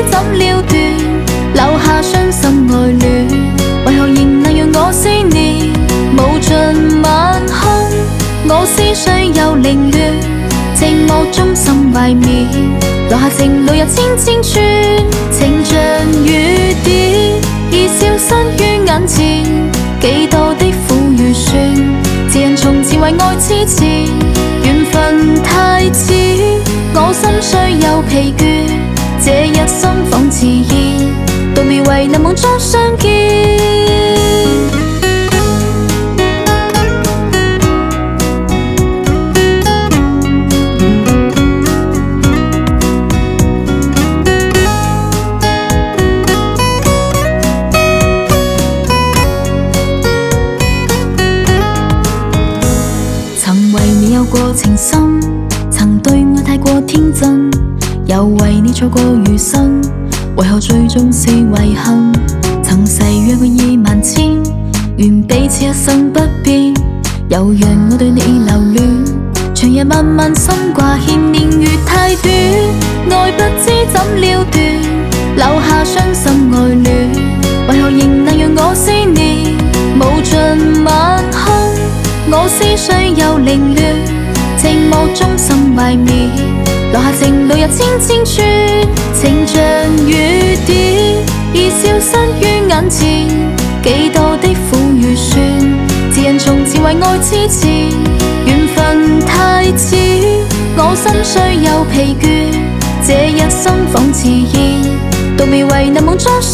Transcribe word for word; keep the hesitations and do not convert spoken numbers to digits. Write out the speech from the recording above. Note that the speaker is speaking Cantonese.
怎了斷，留下傷心愛戀，為何仍能讓我思念？無盡晚空，我思緒又凌亂，寂寞中心懷緬，留下情路有千千串，情像雨點，已消失於眼前，幾多的苦與酸，自人從前為愛痴纏，緣分太淺，我心碎又疲倦，這一生仿自然，道別為那夢中相見。曾為你有過情深，曾對愛太過天真，又為你錯過餘生，為何最終是遺憾？曾誓約過意萬千，願彼此一生不變，又讓我對你留戀，長夜漫漫心掛牽，年月太短，愛不知怎了斷，留下傷心愛戀，為何仍能讓我思念？無盡晚空，我思緒又凌亂，寂寞中心懷緬，留下情路有千千串，情像雨點，已消失於眼前，幾多的苦與酸，自人從前為愛痴纏，緣分太淺，我心碎又疲倦，這一生仿自然，道別為那夢中